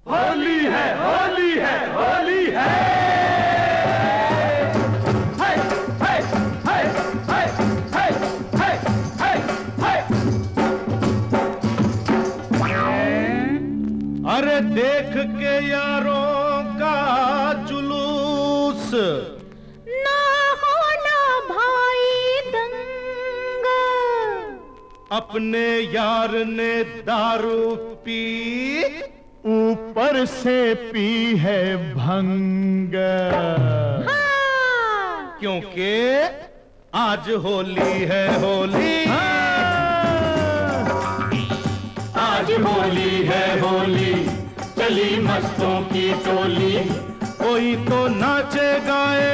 होली है, होली है, होली है। हाय हाय हाय हाय हाय हाय हाय हाय। अरे देख के यारों का जुलूस, ना होना भाई दंगा। अपने यार ने दारू पी, ऊपर से पी है भंग। हाँ। क्योंकि आज होली है, होली। आज होली है, होली, चली मस्तों की टोली। कोई तो नाचे गाए,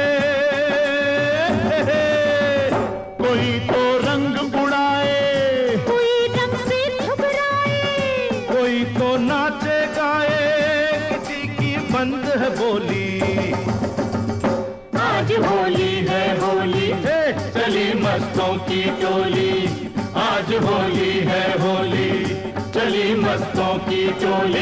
कोई तो रंग उड़ाए, कोई रंग से घबराए, कोई तो नाचे गाए, किसी की बंद है बोली। आज होली है, होली, चली मस्तों की टोली। आज होली है, होली, चली मस्तों की टोली।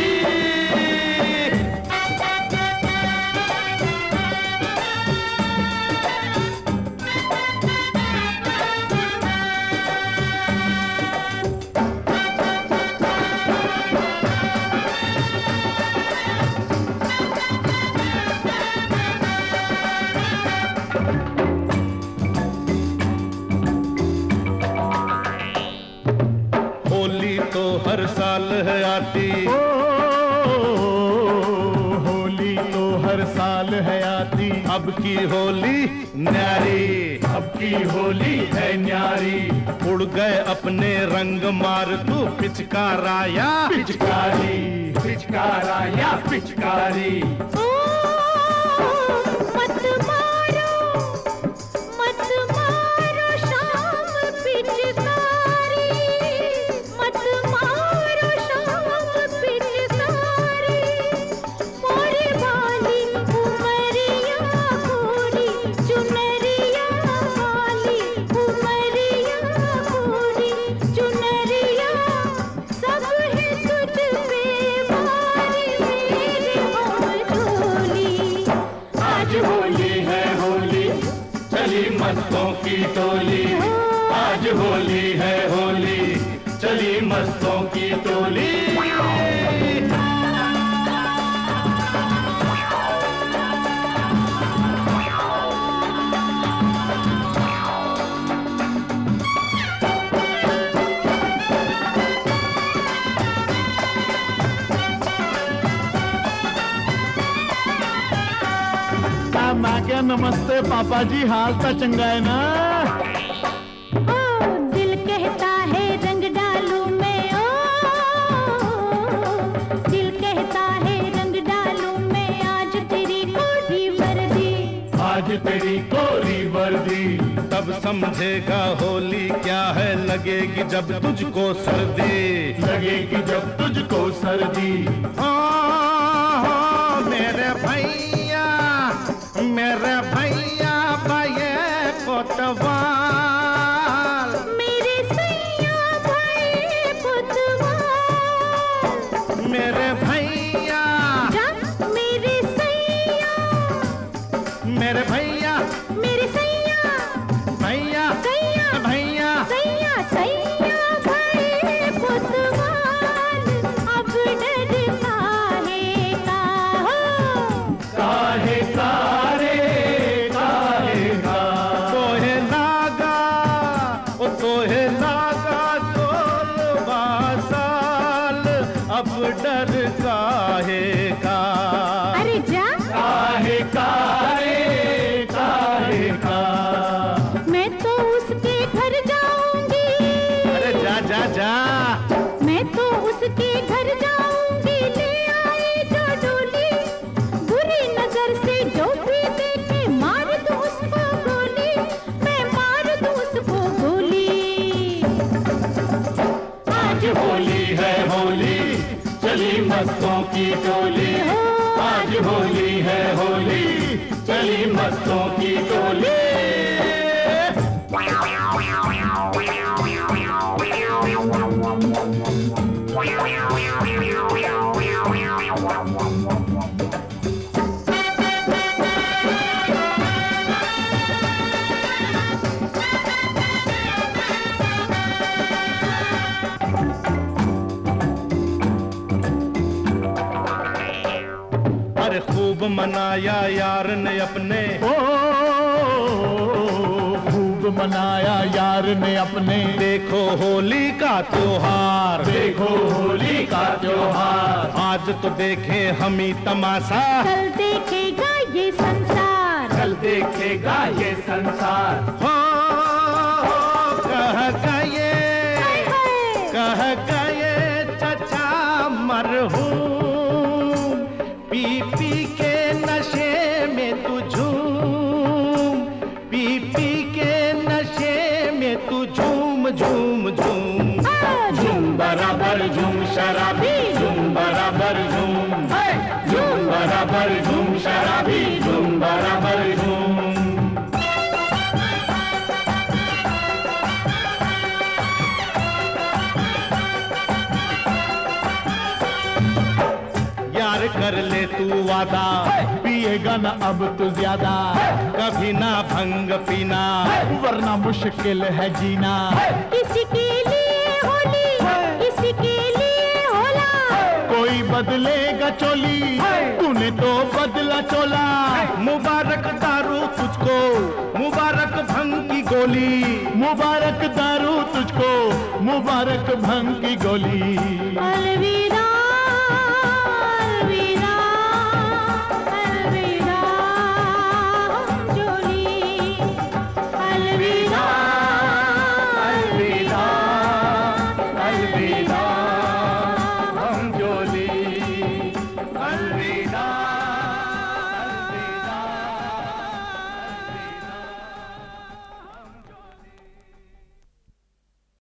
होली तो हर साल है आती, होली तो हर साल है आती। अब की होली न्यारी, अब की होली है न्यारी। उड़ गए अपने रंग मार तू पिचकाराया पिचकारी, पिचकाराया पिचकारी। ओ मत मारो, मत मारो शाम पिचकारी, मत मारो शाम पिचकारी। मोरे वाली उमरिया गोरी, चुनरिया वाली उमरिया गोरी, चुनरिया सब है तुझ पे मारी मेरे होल झोली। आज होली है, होली, चली मस्तों की टोली। आज होली है, होली, चली मस्तों की टोली। क्या नमस्ते पापा जी, हाल तो चंगा है ना? ओ दिल कहता है रंग डालूं मैं, ओ दिल कहता है रंग डालूं मैं। आज तेरी कोरी वर्दी, आज तेरी कोरी वर्दी। तब समझेगा होली क्या है, लगेगी जब तुझको सर्दी, लगेगी जब तुझको सर्दी। मेरे भैया, मेरे भैया भाई कोतवाल, मेरे सैया भाई पुतवाल। मेरे भैया, जा मेरे सैया, मेरे भैया, मेरे सैया, भैया सैया, भैया। सैया, सैया भाई पुतवाल। अब डर काहे का हो, काहे का रे, काहे का। तोहे लागा, ओ तोहे लागा 16 साल, अब डर काहे का। अरे जा, काहे का रे, काहे का। मैं तो उसके घर जाऊंगी, अरे जा जा जा। मैं तो उसके घर जाऊंगी। ले आई जो डोली, बुरी नजर से जो भी देखे मार दूं उसको गोली, मैं मार दूं उसको गोली। आज होली है, होली, चली मस्तों की टोली। आज होली है, होली, चली मस्तों की टोली। अरे खूब मनाया यार ने अपने, खूब मनाया यार ने अपने। देखो होली का त्योहार, देखो होली का त्योहार। आज तो देखे हम ही तमाशा, कल देखेगा ये संसार। कल देखेगा ये संसार। हो कह गए, कह गए चचा मरहूम, पी पी के नशे में तू झूम, पी पी के नशे में तू झूम झूम झूम। झूम बराबर झूम शराबी, झूम बराबर झूम, झूम बराबर झूम शराबी, झूम बराबर झूम। यार कर ले तू वादा, पिएगा न अब तू ज्यादा, कभी ना भंग पीना, वरना मुश्किल है जीना। किसी के लिए होली, किसी के लिए होला। कोई बदलेगा चोली, तूने तो बदला चोला। मुबारक दारू तुझको, मुबारक भंग की गोली, मुबारक दारू तुझको, मुबारक भंग की गोली। अलविदा